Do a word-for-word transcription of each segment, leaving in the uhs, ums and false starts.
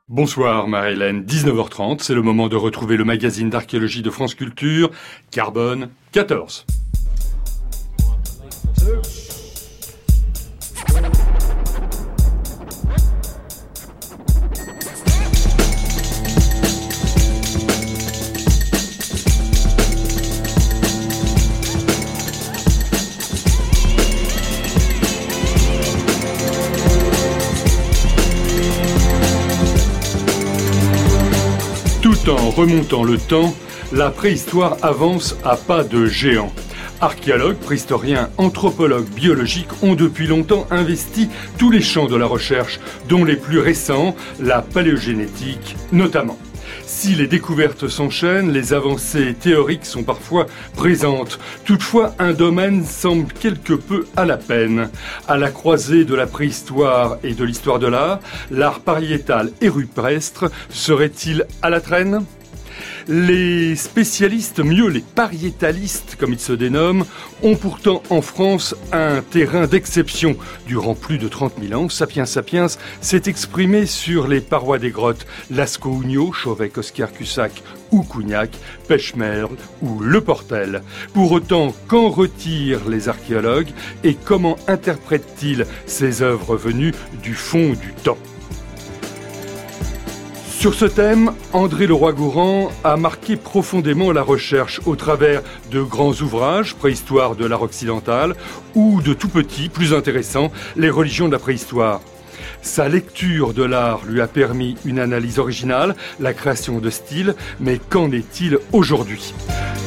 Bonsoir Marie-Hélène, dix-neuf heures trente, c'est le moment de retrouver le magazine d'archéologie de France Culture, Carbone quatorze. Tout en remontant le temps, la préhistoire avance à pas de géant. Archéologues, préhistoriens, anthropologues, biologiques ont depuis longtemps investi tous les champs de la recherche, dont les plus récents, la paléogénétique notamment. Si les découvertes s'enchaînent, les avancées théoriques sont parfois présentes. Toutefois, un domaine semble quelque peu à la peine. À la croisée de la préhistoire et de l'histoire de l'art, l'art pariétal et rupestre serait-il à la traîne ? Les spécialistes, mieux les pariétalistes comme ils se dénomment, ont pourtant en France un terrain d'exception. Durant plus de trente mille ans, Sapiens Sapiens s'est exprimé sur les parois des grottes Lascaux-Hugno, Chauvet, Oscar Cussac ou Cougnac, Pêche-Merle ou Le Portel. Pour autant, qu'en retirent les archéologues et comment interprètent-ils ces œuvres venues du fond du temps ? Sur ce thème, André Leroi-Gourhan a marqué profondément la recherche au travers de grands ouvrages, Préhistoire de l'art occidental, ou de tout petits, plus intéressants, Les religions de la préhistoire. Sa lecture de l'art lui a permis une analyse originale, la création de styles, mais qu'en est-il aujourd'hui ?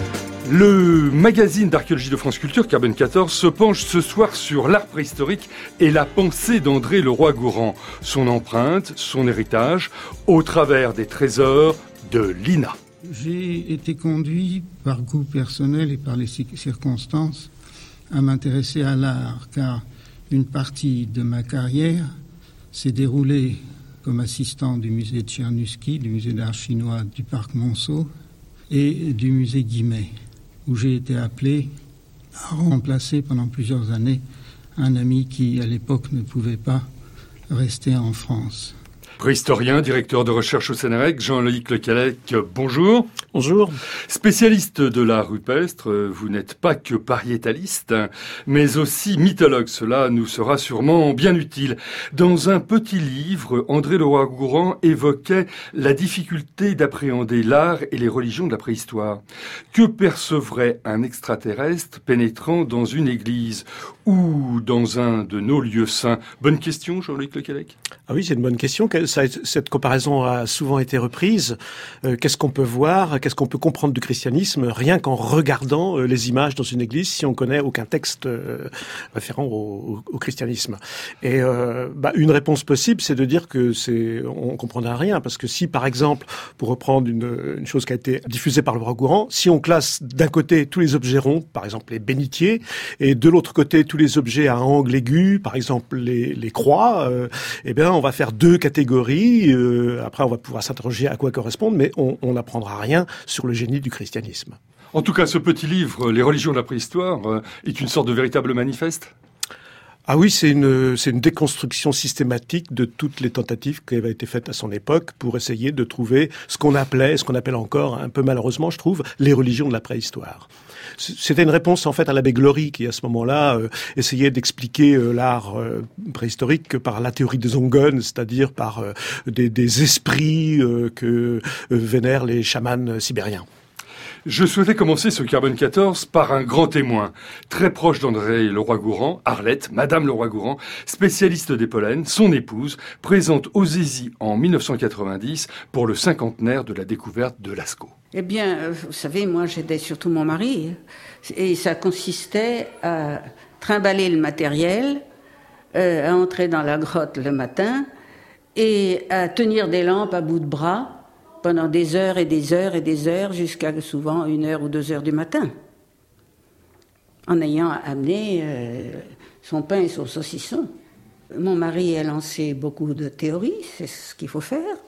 Le magazine d'archéologie de France Culture, Carbone quatorze, se penche ce soir sur l'art préhistorique et la pensée d'André Leroi-Gourhan, son empreinte, son héritage, au travers des trésors de l'I N A. J'ai été conduit par goût personnel et par les circonstances à m'intéresser à l'art, car une partie de ma carrière s'est déroulée comme assistant du musée de Tchernusky, du musée d'art chinois du parc Monceau et du musée Guimet, où j'ai été appelé à remplacer pendant plusieurs années un ami qui, à l'époque, ne pouvait pas rester en France. Préhistorien, directeur de recherche au C N R E C, Jean-Loïc Lecallec, bonjour. Bonjour. Spécialiste de l'art rupestre, vous n'êtes pas que pariétaliste, mais aussi mythologue. Cela nous sera sûrement bien utile. Dans un petit livre, André Leroi-Gourhan évoquait la difficulté d'appréhender l'art et les religions de la préhistoire. Que percevrait un extraterrestre pénétrant dans une église ou dans un de nos lieux saints ? Bonne question, Jean-Loïc Lecallec. Ah oui, c'est une bonne question. Ça, cette comparaison a souvent été reprise. Euh, qu'est-ce qu'on peut voir, qu'est-ce qu'on peut comprendre du christianisme rien qu'en regardant euh, les images dans une église si on connaît aucun texte euh, référent au, au, au christianisme. Et euh, bah, une réponse possible, c'est de dire que c'est, on comprendra rien, parce que si, par exemple, pour reprendre une, une chose qui a été diffusée par Leroi-Gourhan, si on classe d'un côté tous les objets ronds, par exemple les bénitiers, et de l'autre côté tous les objets à angle aigu, par exemple les, les croix, euh, eh bien on va faire deux catégories. Euh, après, on va pouvoir s'interroger à quoi correspondent, mais on n'apprendra rien sur le génie du christianisme. En tout cas, ce petit livre, Les religions de la préhistoire, euh, est une sorte de véritable manifeste ? Ah oui, c'est une, c'est une déconstruction systématique de toutes les tentatives qui avaient été faites à son époque pour essayer de trouver ce qu'on appelait, ce qu'on appelle encore, un peu malheureusement, je trouve, les religions de la préhistoire. C'était une réponse en fait à l'abbé Glory qui à ce moment-là euh, essayait d'expliquer euh, l'art euh, préhistorique par la théorie des Ongone, c'est-à-dire par euh, des, des esprits euh, que euh, vénèrent les chamans sibériens. Je souhaitais commencer ce Carbone quatorze par un grand témoin, très proche d'André Leroi-Gourhan, Arlette, Madame Leroi-Gourhan, spécialiste des pollens, son épouse, présente aux Zézi en dix-neuf cent quatre-vingt-dix pour le cinquantenaire de la découverte de Lascaux. Eh bien, vous savez, moi j'aidais surtout mon mari, et ça consistait à trimballer le matériel, euh, à entrer dans la grotte le matin, et à tenir des lampes à bout de bras, pendant des heures et des heures et des heures, jusqu'à souvent une heure ou deux heures du matin, en ayant amené euh, son pain et son saucisson. Mon mari a lancé beaucoup de théories, c'est ce qu'il faut faire,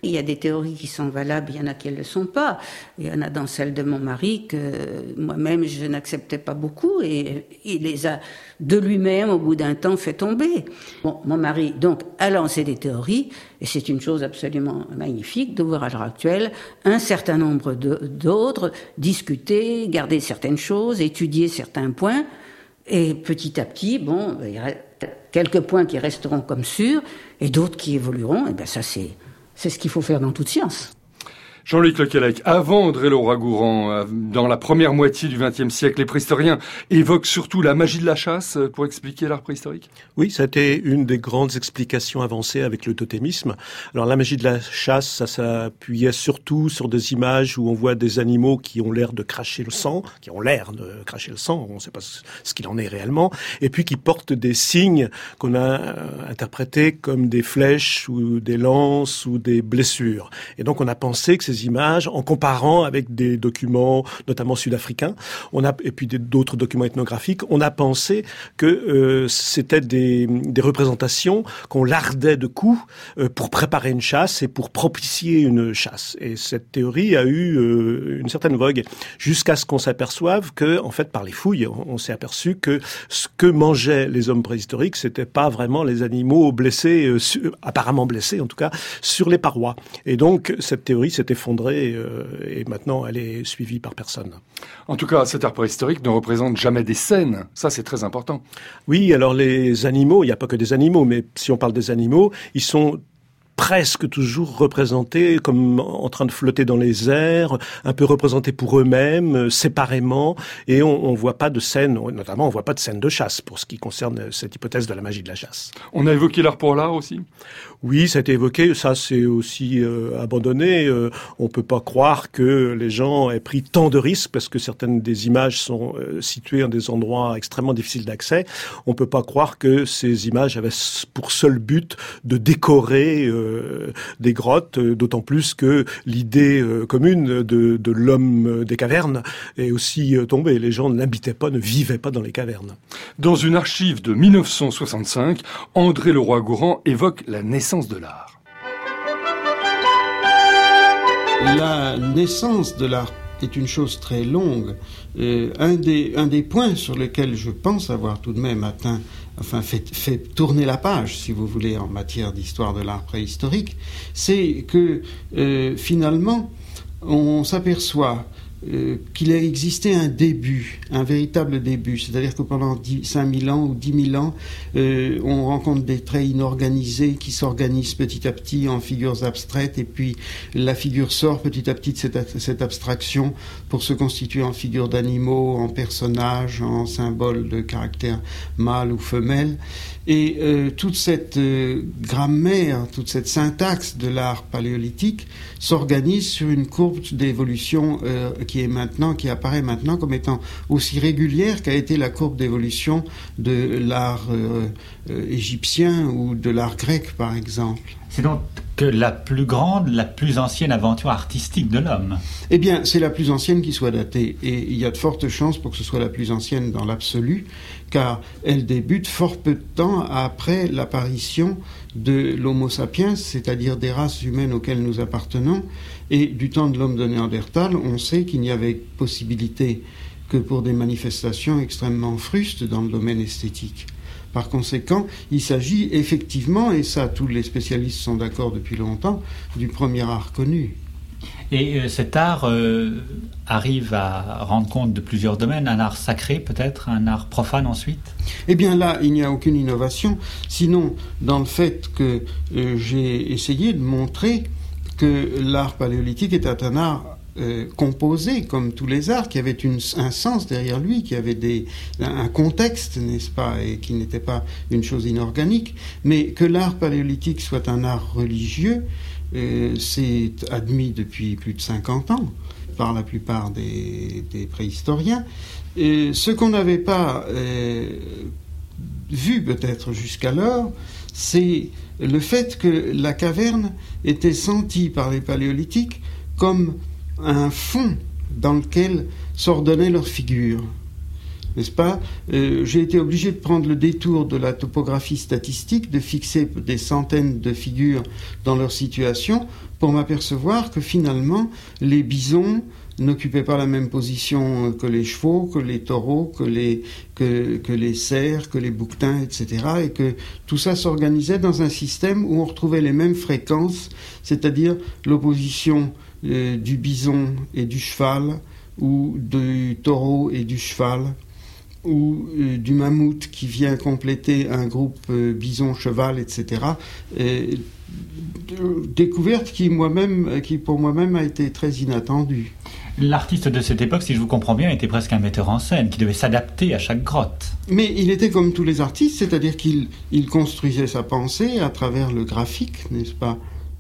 Il y a des théories qui sont valables, il y en a qui ne le sont pas. Il y en a dans celle de mon mari que moi-même je n'acceptais pas beaucoup et il les a de lui-même au bout d'un temps fait tomber. Bon, mon mari donc a lancé des théories et c'est une chose absolument magnifique de voir à l'heure actuelle un certain nombre de, d'autres discuter, garder certaines choses, étudier certains points et petit à petit, bon, il y a quelques points qui resteront comme sûrs et d'autres qui évolueront. Et bien ça c'est C'est ce qu'il faut faire dans toute science. Jean-Luc Lequelec, avant André Leroi-Gourhan, dans la première moitié du vingtième siècle, les préhistoriens évoquent surtout la magie de la chasse pour expliquer l'art préhistorique ? Oui, ça a été une des grandes explications avancées avec le totémisme. Alors la magie de la chasse, ça s'appuyait surtout sur des images où on voit des animaux qui ont l'air de cracher le sang, qui ont l'air de cracher le sang, on ne sait pas ce qu'il en est réellement, et puis qui portent des signes qu'on a interprétés comme des flèches ou des lances ou des blessures. Et donc on a pensé que ces images, en comparant avec des documents, notamment sud-africains, on a, et puis d'autres documents ethnographiques, on a pensé que euh, c'était des, des représentations qu'on lardait de coups euh, pour préparer une chasse et pour propicier une chasse. Et cette théorie a eu euh, une certaine vogue, jusqu'à ce qu'on s'aperçoive que, en fait, par les fouilles, on, on s'est aperçu que ce que mangeaient les hommes préhistoriques, c'était pas vraiment les animaux blessés, euh, su, apparemment blessés en tout cas, sur les parois. Et donc, cette théorie s'était effondrée euh, et maintenant elle est suivie par personne. En tout cas, cet art préhistorique ne représente jamais des scènes. Ça, c'est très important. Oui, alors les animaux, il n'y a pas que des animaux, mais si on parle des animaux, ils sont presque toujours représentés comme en train de flotter dans les airs, un peu représentés pour eux-mêmes, séparément, et on ne voit pas de scène, notamment on ne voit pas de scène de chasse pour ce qui concerne cette hypothèse de la magie de la chasse. On a évoqué l'art pour l'art aussi ? Oui, ça a été évoqué, ça c'est aussi euh, abandonné. Euh, on peut pas croire que les gens aient pris tant de risques parce que certaines des images sont euh, situées dans des endroits extrêmement difficiles d'accès. On peut pas croire que ces images avaient pour seul but de décorer euh, des grottes, euh, d'autant plus que l'idée euh, commune de, de l'homme des cavernes est aussi euh, tombée. Les gens n'habitaient pas, ne vivaient pas dans les cavernes. Dans une archive de mille neuf cent soixante-cinq, André Leroi-Gourhan évoque la naissance de l'art. La naissance de l'art est une chose très longue. Euh, un, des, un des points sur lesquels je pense avoir tout de même atteint, enfin fait, fait tourner la page, si vous voulez, en matière d'histoire de l'art préhistorique, c'est que euh, finalement, on s'aperçoit Euh, qu'il a existé un début, un véritable début, c'est-à-dire que pendant cinq mille ans ou dix mille ans, euh, on rencontre des traits inorganisés qui s'organisent petit à petit en figures abstraites, et puis la figure sort petit à petit de cette, cette abstraction pour se constituer en figures d'animaux, en personnages, en symboles de caractère mâle ou femelle. Et euh, toute cette euh, grammaire, toute cette syntaxe de l'art paléolithique s'organise sur une courbe d'évolution euh, qui est maintenant, qui apparaît maintenant comme étant aussi régulière qu'a été la courbe d'évolution de l'art euh, euh, égyptien ou de l'art grec, par exemple. C'est donc que la plus grande, la plus ancienne aventure artistique de l'homme. Eh bien, c'est la plus ancienne qui soit datée. Et il y a de fortes chances pour que ce soit la plus ancienne dans l'absolu, car elle débute fort peu de temps après l'apparition de l'Homo sapiens, c'est-à-dire des races humaines auxquelles nous appartenons. Et du temps de l'homme de Néandertal, on sait qu'il n'y avait possibilité que pour des manifestations extrêmement frustes dans le domaine esthétique. Par conséquent, il s'agit effectivement, et ça tous les spécialistes sont d'accord depuis longtemps, du premier art connu. Et euh, cet art euh, arrive à rendre compte de plusieurs domaines, un art sacré peut-être, un art profane ensuite ? Eh bien là, il n'y a aucune innovation, sinon dans le fait que euh, j'ai essayé de montrer que l'art paléolithique était un art Euh, composé comme tous les arts, qui avait une, un sens derrière lui, qui avait des, un contexte, n'est-ce pas, et qui n'était pas une chose inorganique, mais que l'art paléolithique soit un art religieux, euh, c'est admis depuis plus de cinquante ans par la plupart des, des préhistoriens. Et ce qu'on n'avait pas euh, vu peut-être jusqu'alors, c'est le fait que la caverne était sentie par les paléolithiques comme un fond dans lequel s'ordonnait leur figure. n'est-ce pas ? euh, J'ai été obligé de prendre le détour de la topographie statistique, de fixer des centaines de figures dans leur situation, pour m'apercevoir que finalement, les bisons n'occupaient pas la même position que les chevaux, que les taureaux, que les, que, que les cerfs, que les bouquetins, et cetera. Et que tout ça s'organisait dans un système où on retrouvait les mêmes fréquences, c'est-à-dire l'opposition euh, du bison et du cheval, ou du taureau et du cheval, ou euh, du mammouth qui vient compléter un groupe euh, bison-cheval, et cetera. Et, de, découverte qui, moi-même, qui pour moi-même a été très inattendue. L'artiste de cette époque, si je vous comprends bien, était presque un metteur en scène qui devait s'adapter à chaque grotte. Mais il était comme tous les artistes, c'est-à-dire qu'il il construisait sa pensée à travers le graphique, n'est-ce pas ?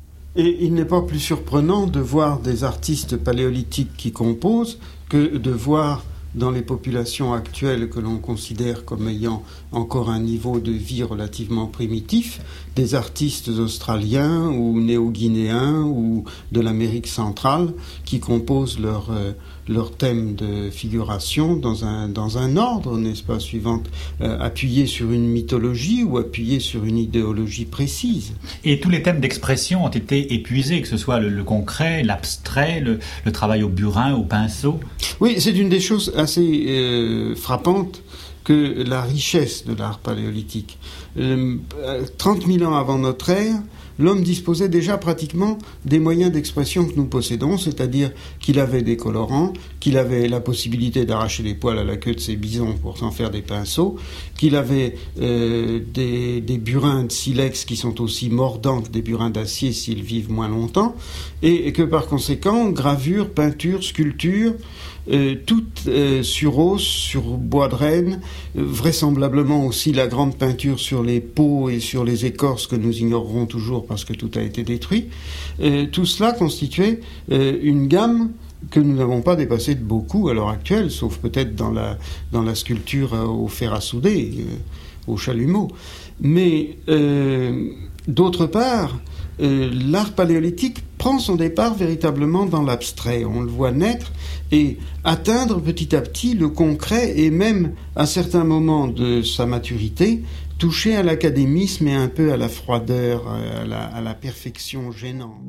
Et il n'est pas plus surprenant de voir des artistes paléolithiques qui composent que de voir dans les populations actuelles que l'on considère comme ayant encore un niveau de vie relativement primitif, des artistes australiens ou néo-guinéens ou de l'Amérique centrale qui composent leur, euh, leur thème de figuration dans un, dans un ordre, n'est-ce pas, suivant, euh, appuyé sur une mythologie ou appuyé sur une idéologie précise. Et tous les thèmes d'expression ont été épuisés, que ce soit le, le concret, l'abstrait, le, le travail au burin, au pinceau. Oui, c'est une des choses assez euh, frappantes que la richesse de l'art paléolithique. Euh, trente mille ans avant notre ère, l'homme disposait déjà pratiquement des moyens d'expression que nous possédons, c'est-à-dire qu'il avait des colorants, qu'il avait la possibilité d'arracher les poils à la queue de ses bisons pour s'en faire des pinceaux, qu'il avait euh, des, des burins de silex qui sont aussi mordants que des burins d'acier s'ils vivent moins longtemps, et, et que par conséquent, gravure, peinture, sculpture, Euh, tout euh, sur os, sur bois de renne, euh, vraisemblablement aussi la grande peinture sur les peaux et sur les écorces que nous ignorerons toujours parce que tout a été détruit. Euh, tout cela constituait euh, une gamme que nous n'avons pas dépassée de beaucoup à l'heure actuelle, sauf peut-être dans la, dans la sculpture au fer à souder, euh, au chalumeau. Mais euh, d'autre part, Euh, l'art paléolithique prend son départ véritablement dans l'abstrait. On le voit naître et atteindre petit à petit le concret et même, à certains moments de sa maturité, toucher à l'académisme et un peu à la froideur, à la, à la perfection gênante.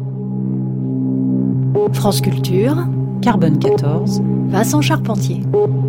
France Culture, Carbone quatorze, Vincent Charpentier.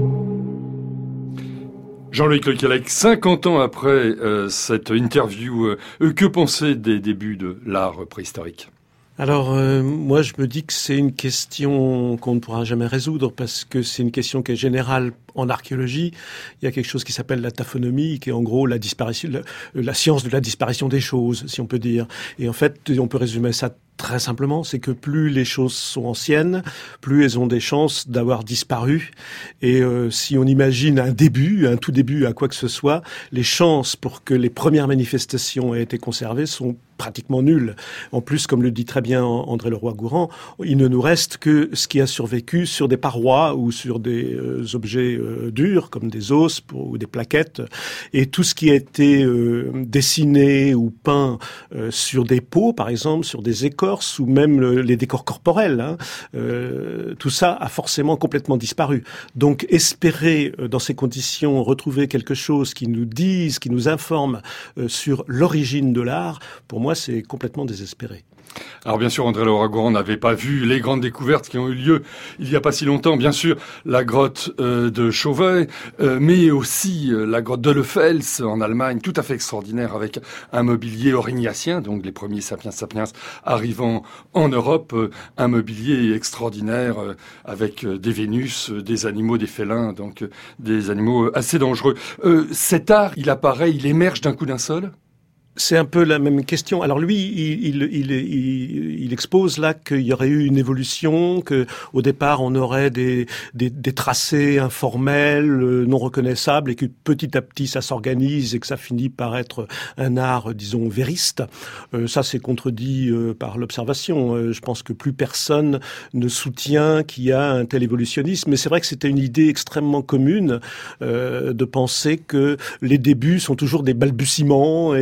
Jean-Loïc Lecallec, cinquante ans après euh, cette interview, euh, que penser des débuts de l'art préhistorique ? Alors, euh, moi, je me dis que c'est une question qu'on ne pourra jamais résoudre parce que c'est une question qui est générale en archéologie. Il y a quelque chose qui s'appelle la taphonomie, qui est en gros la disparition, la, la science de la disparition des choses, si on peut dire. Et en fait, on peut résumer ça très simplement, c'est que plus les choses sont anciennes, plus elles ont des chances d'avoir disparu. Et euh, si on imagine un début, un tout début à quoi que ce soit, les chances pour que les premières manifestations aient été conservées sont pratiquement nulles. En plus, comme le dit très bien André Leroy-Gourhan, il ne nous reste que ce qui a survécu sur des parois ou sur des euh, objets euh, durs, comme des os pour, ou des plaquettes. Et tout ce qui a été euh, dessiné ou peint euh, sur des peaux, par exemple, sur des écorces, ou même le, les décors corporels, hein, euh, tout ça a forcément complètement disparu. Donc espérer euh, dans ces conditions retrouver quelque chose qui nous dise, qui nous informe euh, sur l'origine de l'art, pour moi c'est complètement désespéré. Alors bien sûr, André Leroy-Gourhan n'avait pas vu les grandes découvertes qui ont eu lieu il y a pas si longtemps. Bien sûr, la grotte euh, de Chauvet, euh, mais aussi euh, la grotte de Lefels en Allemagne, tout à fait extraordinaire, avec un mobilier aurignacien, donc les premiers sapiens sapiens arrivant en Europe, euh, un mobilier extraordinaire euh, avec euh, des Vénus, euh, des animaux, des félins, donc euh, des animaux assez dangereux. Euh, cet art, il apparaît, il émerge d'un coup d'un seul ? C'est un peu la même question. Alors lui, il, il, il, il, il expose là qu'il y aurait eu une évolution, que au départ on aurait des, des, des tracés informels, non reconnaissables, et que petit à petit ça s'organise et que ça finit par être un art, disons, vériste. Euh, ça c'est contredit euh, par l'observation. Euh, je pense que plus personne ne soutient qu'il y a un tel évolutionnisme. Mais c'est vrai que c'était une idée extrêmement commune euh, de penser que les débuts sont toujours des balbutiements et que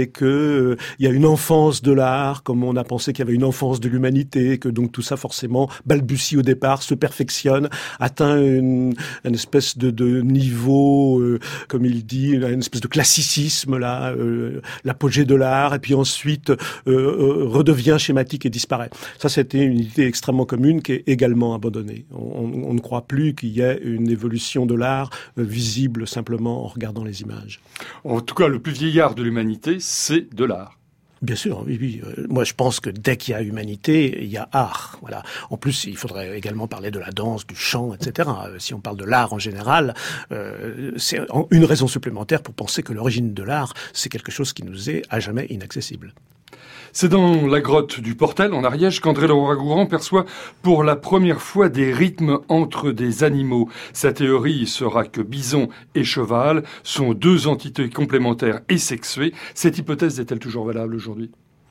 euh, y a une enfance de l'art, comme on a pensé qu'il y avait une enfance de l'humanité, que donc tout ça forcément balbutie au départ, se perfectionne, atteint une, une espèce de, de niveau, euh, comme il dit, une espèce de classicisme là, euh, l'apogée de l'art, et puis ensuite euh, euh, redevient schématique et disparaît. Ça, c'était une idée extrêmement commune qui est également abandonnée. On, on ne croit plus qu'il y ait une évolution de l'art euh, visible simplement en regardant les images. En tout cas, le plus vieil art de l'humanité, c'est de l'art. Bien sûr, oui, oui. Moi, je pense que dès qu'il y a humanité, il y a art. Voilà. En plus, il faudrait également parler de la danse, du chant, et cetera. Si on parle de l'art en général, euh, c'est une raison supplémentaire pour penser que l'origine de l'art, c'est quelque chose qui nous est à jamais inaccessible. C'est dans la grotte du Portel, en Ariège, qu'André Leroi-Gourhan perçoit pour la première fois des rythmes entre des animaux. Sa théorie sera que bison et cheval sont deux entités complémentaires et sexuées. Cette hypothèse est-elle toujours valable aujourd'hui ?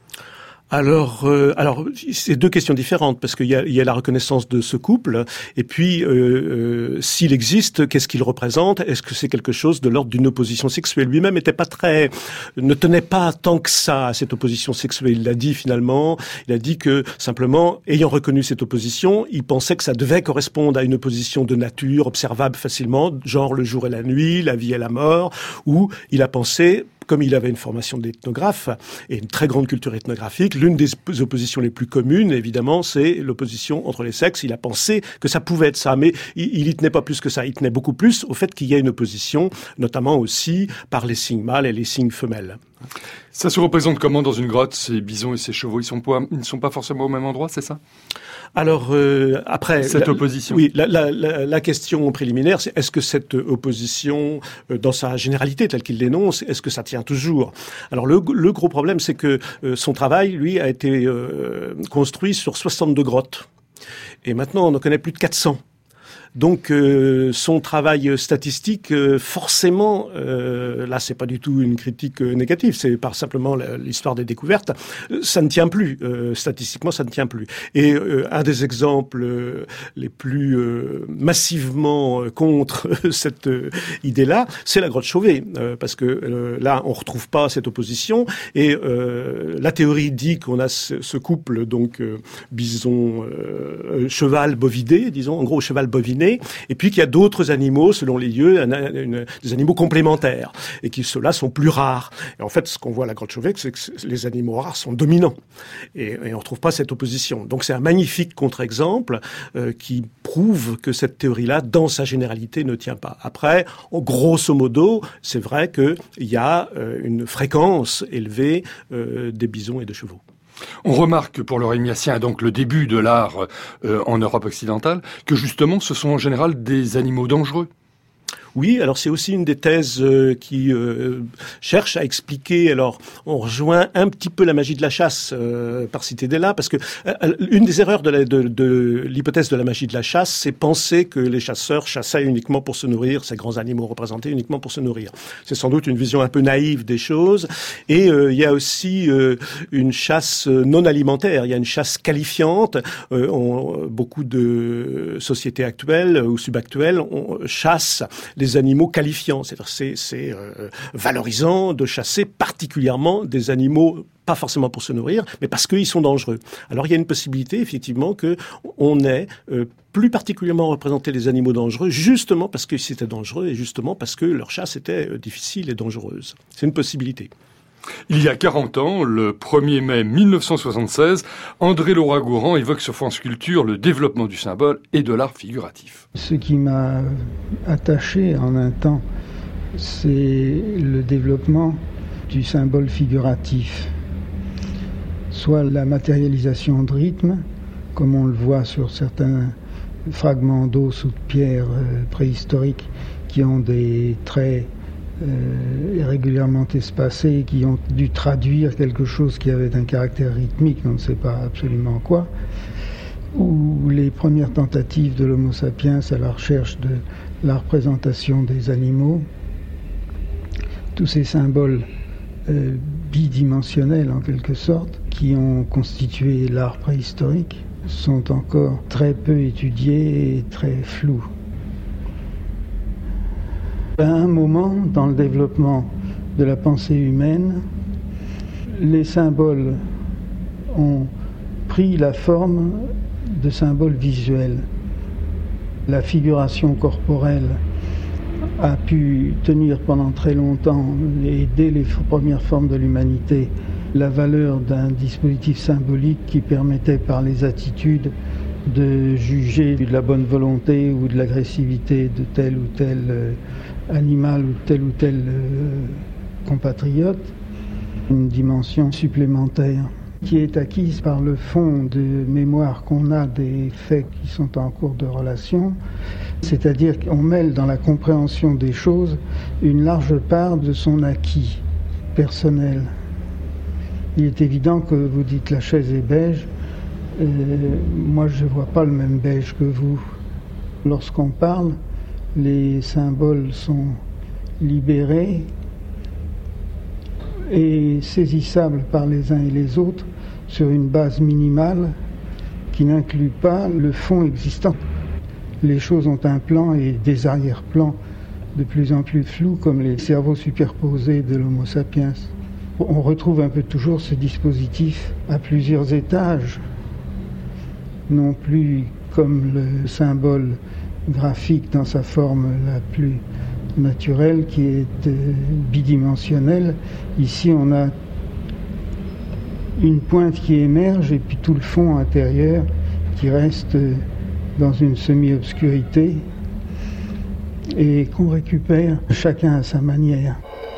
Alors, euh, alors, c'est deux questions différentes parce qu'il y a, il y a la reconnaissance de ce couple et puis euh, euh, s'il existe, qu'est-ce qu'il représente ? Est-ce que c'est quelque chose de l'ordre d'une opposition sexuelle ? Lui-même n'était pas très, ne tenait pas tant que ça à cette opposition sexuelle. Il l'a dit finalement. Il a dit que simplement, ayant reconnu cette opposition, il pensait que ça devait correspondre à une opposition de nature observable facilement, genre le jour et la nuit, la vie et la mort, où il a pensé, comme il avait une formation d'ethnographe et une très grande culture ethnographique, l'une des oppositions les plus communes, évidemment, c'est l'opposition entre les sexes. Il a pensé que ça pouvait être ça, mais il y tenait pas plus que ça. Il tenait beaucoup plus au fait qu'il y ait une opposition, notamment aussi par les signes mâles et les signes femelles. Ça se représente comment dans une grotte, ces bisons et ces chevaux ? Ils sont pas, ils ne sont pas forcément au même endroit, c'est ça ? Alors euh, après cette la, opposition. Oui, la, la, la, la question préliminaire, c'est est-ce que cette opposition, euh, dans sa généralité telle qu'il l'énonce, est-ce que ça tient toujours ? Alors le, le gros problème, c'est que euh, son travail, lui, a été euh, construit sur soixante-deux grottes, et maintenant on en connaît plus de quatre cents. Donc euh, son travail statistique, euh, forcément, euh, là c'est pas du tout une critique euh, négative, c'est par simplement la, l'histoire des découvertes, euh, ça ne tient plus, euh, statistiquement ça ne tient plus. Et euh, un des exemples euh, les plus euh, massivement euh, contre cette euh, idée-là, c'est la grotte Chauvet, euh, parce que euh, là on retrouve pas cette opposition, et euh, la théorie dit qu'on a ce, ce couple, donc euh, bison, euh, cheval bovidé, disons, en gros cheval boviné, et puis qu'il y a d'autres animaux, selon les lieux, une, une, des animaux complémentaires, et qui ceux-là sont plus rares. Et en fait, ce qu'on voit à la grotte Chauvet, c'est que les animaux rares sont dominants, et, et on ne retrouve pas cette opposition. Donc c'est un magnifique contre-exemple euh, qui prouve que cette théorie-là, dans sa généralité, ne tient pas. Après, grosso modo, c'est vrai qu'il y a euh, une fréquence élevée euh, des bisons et des chevaux. On remarque pour le rémiacien, donc le début de l'art euh, en Europe occidentale, que justement ce sont en général des animaux dangereux. Oui, alors c'est aussi une des thèses euh, qui euh, cherche à expliquer. Alors, on rejoint un petit peu la magie de la chasse euh, par citer des là, parce que euh, une des erreurs de, la, de, de l'hypothèse de la magie de la chasse, c'est penser que les chasseurs chassaient uniquement pour se nourrir, ces grands animaux représentés uniquement pour se nourrir. C'est sans doute une vision un peu naïve des choses. Et euh, il y a aussi euh, une chasse non alimentaire. Il y a une chasse qualifiante. Euh, on, beaucoup de sociétés actuelles ou subactuelles on chasse les des animaux qualifiants. C'est-à-dire c'est, c'est euh, valorisant de chasser particulièrement des animaux, pas forcément pour se nourrir, mais parce qu'ils sont dangereux. Alors il y a une possibilité, effectivement, que on ait euh, plus particulièrement représenté les animaux dangereux, justement parce que c'était dangereux et justement parce que leur chasse était euh, difficile et dangereuse. C'est une possibilité. Il y a quarante ans, le premier mai mille neuf cent soixante-seize, André Leroi-Gourhan évoque sur France Culture le développement du symbole et de l'art figuratif. Ce qui m'a attaché en un temps, c'est le développement du symbole figuratif, soit la matérialisation de rythme, comme on le voit sur certains fragments d'os ou de pierre préhistoriques qui ont des traits Euh, régulièrement espacés, qui ont dû traduire quelque chose qui avait un caractère rythmique, on ne sait pas absolument quoi, ou les premières tentatives de l'Homo sapiens à la recherche de la représentation des animaux. Tous ces symboles euh, bidimensionnels en quelque sorte, qui ont constitué l'art préhistorique, sont encore très peu étudiés et très flous. À un moment, dans le développement de la pensée humaine, les symboles ont pris la forme de symboles visuels. La figuration corporelle a pu tenir pendant très longtemps, et dès les premières formes de l'humanité, la valeur d'un dispositif symbolique qui permettait par les attitudes de juger de la bonne volonté ou de l'agressivité de tel ou tel euh, animal ou tel ou tel euh, compatriote. Une dimension supplémentaire qui est acquise par le fond de mémoire qu'on a des faits qui sont en cours de relation, c'est-à-dire qu'on mêle dans la compréhension des choses une large part de son acquis personnel. Il est évident que vous dites la chaise est beige, euh, moi je ne vois pas le même beige que vous. Lorsqu'on parle, les symboles sont libérés et saisissables par les uns et les autres sur une base minimale qui n'inclut pas le fond existant. Les choses ont un plan et des arrière-plans de plus en plus flous, comme les cerveaux superposés de l'Homo sapiens. On retrouve un peu toujours ce dispositif à plusieurs étages, non plus comme le symbole graphique dans sa forme la plus naturelle qui est euh, bidimensionnelle. Ici on a une pointe qui émerge et puis tout le fond intérieur qui reste euh, dans une semi-obscurité et qu'on récupère chacun à sa manière.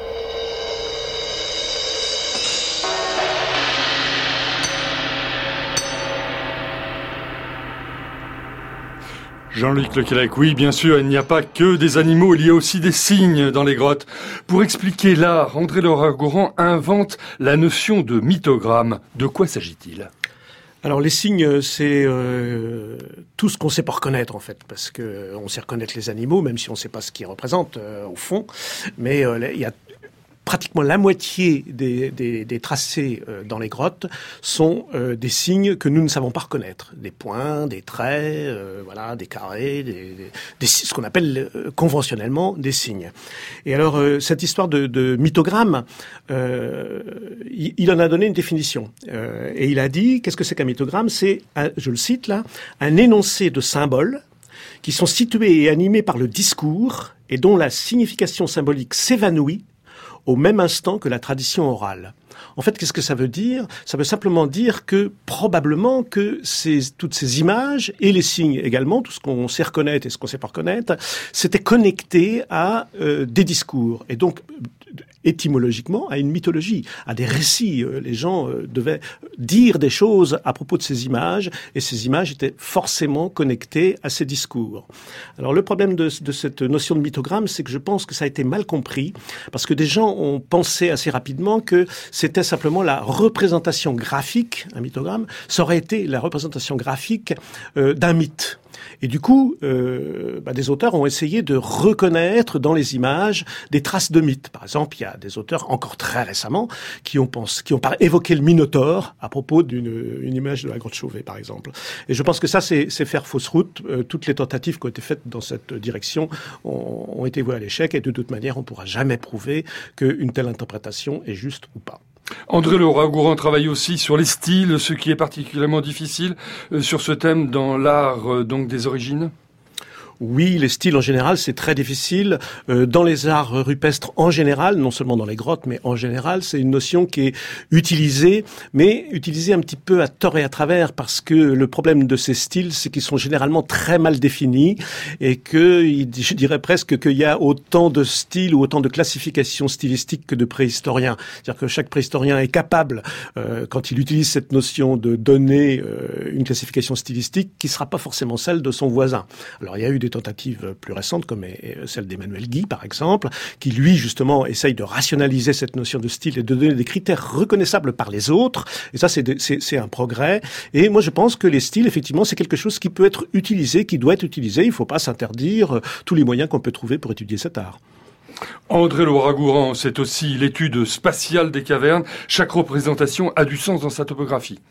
Jean-Luc Lequelec, oui, bien sûr, il n'y a pas que des animaux, il y a aussi des signes dans les grottes. Pour expliquer l'art, André Leroi-Gourhan invente la notion de mythogramme. De quoi s'agit-il ? Alors les signes, c'est euh, tout ce qu'on sait pas reconnaître en fait, parce que on sait reconnaître les animaux, même si on ne sait pas ce qu'ils représentent euh, au fond. Mais euh, il y a pratiquement la moitié des, des, des tracés euh, dans les grottes sont euh, des signes que nous ne savons pas reconnaître. Des points, des traits, euh, voilà, des carrés, des, des, des, ce qu'on appelle euh, conventionnellement des signes. Et alors, euh, cette histoire de, de mythogramme, euh, il, il en a donné une définition. Euh, et il a dit, qu'est-ce que c'est qu'un mythogramme ? C'est, un, je le cite là, un énoncé de symboles qui sont situés et animés par le discours et dont la signification symbolique s'évanouit au même instant que la tradition orale. En fait, qu'est-ce que ça veut dire ? Ça veut simplement dire que probablement que ces, toutes ces images et les signes également, tout ce qu'on sait reconnaître et ce qu'on sait pas reconnaître, c'était connecté à euh, des discours. Et donc, étymologiquement, à une mythologie, à des récits. Les gens euh, devaient dire des choses à propos de ces images, et ces images étaient forcément connectées à ces discours. Alors le problème de, de cette notion de mythogramme, c'est que je pense que ça a été mal compris, parce que des gens ont pensé assez rapidement que c'était simplement la représentation graphique, un mythogramme, ça aurait été la représentation graphique euh, d'un mythe. Et du coup, euh, bah, des auteurs ont essayé de reconnaître dans les images des traces de mythes. Par exemple, il y a des auteurs encore très récemment qui ont pensé, qui ont évoqué le Minotaure à propos d'une une image de la grotte Chauvet, par exemple. Et je pense que ça, c'est, c'est faire fausse route. Euh, toutes les tentatives qui ont été faites dans cette direction ont, ont été vouées à l'échec. Et de toute manière, on ne pourra jamais prouver qu'une telle interprétation est juste ou pas. André Leroi-Gourhan travaille aussi sur les styles, ce qui est particulièrement difficile euh, sur ce thème dans l'art euh, donc des origines. Oui, les styles en général, c'est très difficile. Euh, dans les arts rupestres en général, non seulement dans les grottes, mais en général, c'est une notion qui est utilisée, mais utilisée un petit peu à tort et à travers, parce que le problème de ces styles, c'est qu'ils sont généralement très mal définis, et que, je dirais presque qu'il y a autant de styles ou autant de classifications stylistiques que de préhistoriens. C'est-à-dire que chaque préhistorien est capable, euh, quand il utilise cette notion, de donner euh, une classification stylistique qui ne sera pas forcément celle de son voisin. Alors, il y a eu des tentatives plus récentes, comme celle d'Emmanuel Guy, par exemple, qui, lui, justement, essaye de rationaliser cette notion de style et de donner des critères reconnaissables par les autres. Et ça, c'est, de, c'est, c'est un progrès. Et moi, je pense que les styles, effectivement, c'est quelque chose qui peut être utilisé, qui doit être utilisé. Il ne faut pas s'interdire tous les moyens qu'on peut trouver pour étudier cet art. André Leroi-Gourhan, c'est aussi l'étude spatiale des cavernes. Chaque représentation a du sens dans sa topographie.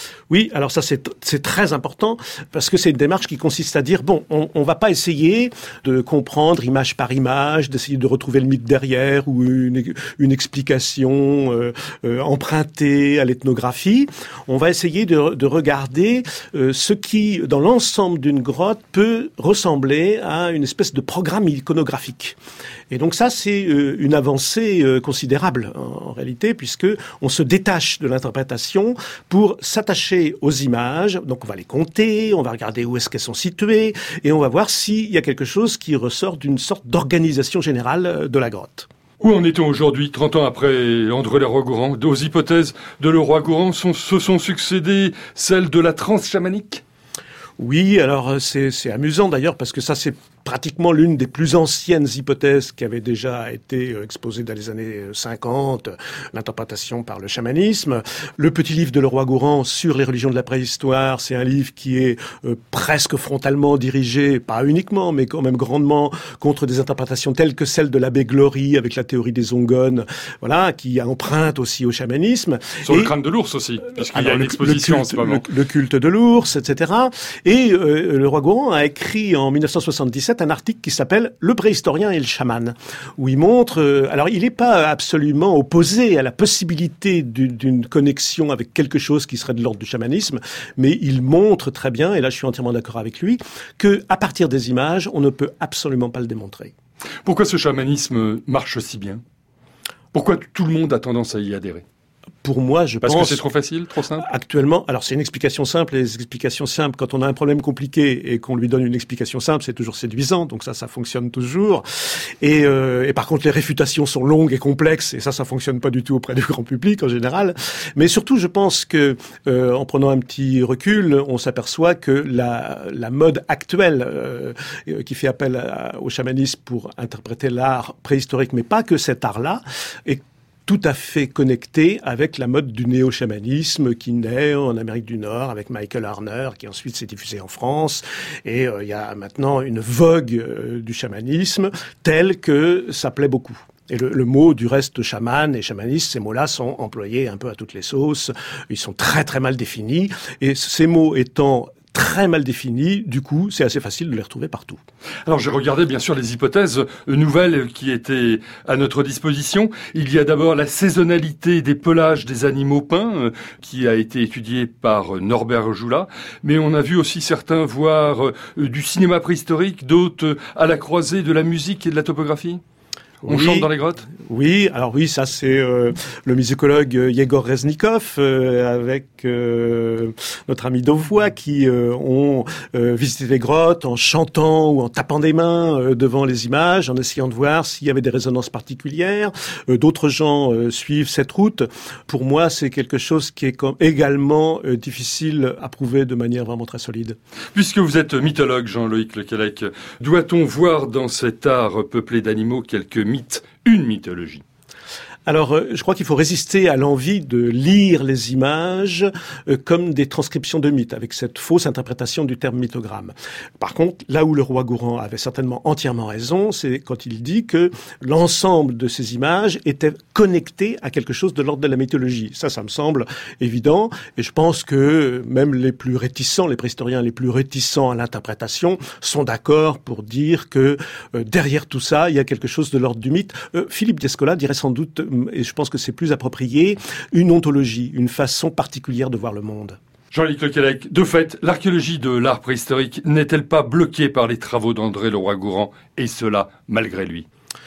Oui, alors ça c'est c'est très important parce que c'est une démarche qui consiste à dire bon, on on va pas essayer de comprendre image par image, d'essayer de retrouver le mythe derrière ou une une explication euh, euh, empruntée à l'ethnographie. On va essayer de de regarder euh, ce qui dans l'ensemble d'une grotte peut ressembler à une espèce de programme iconographique. Et donc ça c'est euh, une avancée euh, considérable en, en réalité puisque on se détache de l'interprétation pour s'attacher aux images, donc on va les compter, on va regarder où est-ce qu'elles sont situées, et on va voir s'il y a quelque chose qui ressort d'une sorte d'organisation générale de la grotte. Où en est-on aujourd'hui, trente ans après André Leroi-Gourhan? Aux hypothèses de Leroi-Gourhan sont, se sont succédées celles de la transe chamanique? Oui, alors c'est, c'est amusant d'ailleurs parce que ça c'est pratiquement l'une des plus anciennes hypothèses qui avait déjà été exposée dans les années cinquante, l'interprétation par le chamanisme. Le petit livre de Leroi-Gourhan sur les religions de la préhistoire, c'est un livre qui est euh, presque frontalement dirigé, pas uniquement, mais quand même grandement contre des interprétations telles que celle de l'abbé Glory avec la théorie des Ongones, voilà, qui emprunte aussi au chamanisme. Sur et, le crâne de l'ours aussi, puisqu'il alors, y a une le, exposition le culte, en ce moment. Le, le culte de l'ours, et cetera. Et euh, Leroi-Gourhan a écrit en dix-neuf cent soixante-dix-sept un article qui s'appelle « Le préhistorien et le chaman », où il montre... Euh, alors, il n'est pas absolument opposé à la possibilité d'une, d'une connexion avec quelque chose qui serait de l'ordre du chamanisme, mais il montre très bien, et là je suis entièrement d'accord avec lui, que à partir des images, on ne peut absolument pas le démontrer. Pourquoi ce chamanisme marche si bien? Pourquoi tout le monde a tendance à y adhérer? Pour moi, je Parce pense... Parce que c'est trop facile, trop simple? Actuellement, alors c'est une explication simple, et les explications simples, quand on a un problème compliqué et qu'on lui donne une explication simple, c'est toujours séduisant, donc ça, ça fonctionne toujours. Et, euh, et par contre, les réfutations sont longues et complexes, et ça, ça fonctionne pas du tout auprès du grand public en général. Mais surtout, je pense que, euh, en prenant un petit recul, on s'aperçoit que la, la mode actuelle, euh, qui fait appel à, au chamanisme pour interpréter l'art préhistorique, mais pas que cet art-là, est tout à fait connecté avec la mode du néo-chamanisme qui naît en Amérique du Nord avec Michael Harner, qui ensuite s'est diffusé en France. Et euh, il y a maintenant une vogue euh, du chamanisme telle que ça plaît beaucoup. Et le, le mot du reste chaman et chamaniste, ces mots-là sont employés un peu à toutes les sauces. Ils sont très très mal définis. Et ces mots étant très mal définis, du coup, c'est assez facile de les retrouver partout. Alors, j'ai regardé, bien sûr, les hypothèses nouvelles qui étaient à notre disposition. Il y a d'abord la saisonnalité des pelages des animaux peints, qui a été étudiée par Norbert Joula. Mais on a vu aussi certains voir du cinéma préhistorique, d'autres à la croisée de la musique et de la topographie. On oui, chante dans les grottes? Oui, alors oui, ça c'est euh, le musicologue Yegor Reznikov euh, avec euh, notre ami Dovois qui euh, ont euh, visité les grottes en chantant ou en tapant des mains euh, devant les images, en essayant de voir s'il y avait des résonances particulières. Euh, d'autres gens euh, suivent cette route. Pour moi, c'est quelque chose qui est comme également euh, difficile à prouver de manière vraiment très solide. Puisque vous êtes mythologue, Jean-Loïc Lequelec, doit-on voir dans cet art peuplé d'animaux quelques mythe, une mythologie? Alors, euh, je crois qu'il faut résister à l'envie de lire les images euh, comme des transcriptions de mythes, avec cette fausse interprétation du terme mythogramme. Par contre, là où Leroi-Gourhan avait certainement entièrement raison, c'est quand il dit que l'ensemble de ces images était connecté à quelque chose de l'ordre de la mythologie. Ça, ça me semble évident, et je pense que même les plus réticents, les préhistoriens les plus réticents à l'interprétation, sont d'accord pour dire que euh, derrière tout ça, il y a quelque chose de l'ordre du mythe. Euh, Philippe Descola dirait sans doute, et je pense que c'est plus approprié, une ontologie, une façon particulière de voir le monde. Jean-Luc Lequelec, de fait, l'archéologie de l'art préhistorique n'est-elle pas bloquée par les travaux d'André Leroi-Gourhan, et cela malgré lui?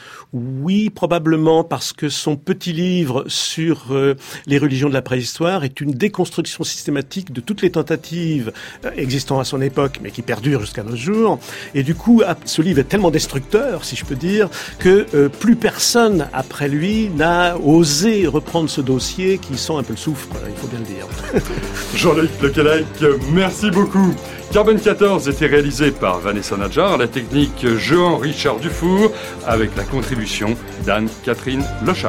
Oui, probablement, parce que son petit livre sur euh, les religions de la préhistoire est une déconstruction systématique de toutes les tentatives euh, existant à son époque, mais qui perdurent jusqu'à nos jours. Et du coup, ce livre est tellement destructeur, si je peux dire, que euh, plus personne après lui n'a osé reprendre ce dossier qui sent un peu le soufre, il faut bien le dire. Jean-Luc Lequelec, merci beaucoup. Carbone quatorze était réalisé par Vanessa Nadjar, la technique Jean-Richard Dufour, avec la contribution d'Anne-Catherine Lochard.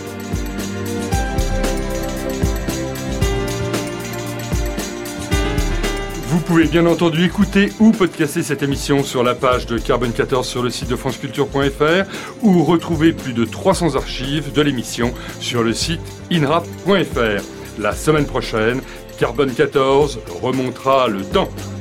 Vous pouvez bien entendu écouter ou podcaster cette émission sur la page de Carbone quatorze sur le site de franceculture point f r ou retrouver plus de trois cents archives de l'émission sur le site inrap point f r. La semaine prochaine, Carbone quatorze remontera le temps.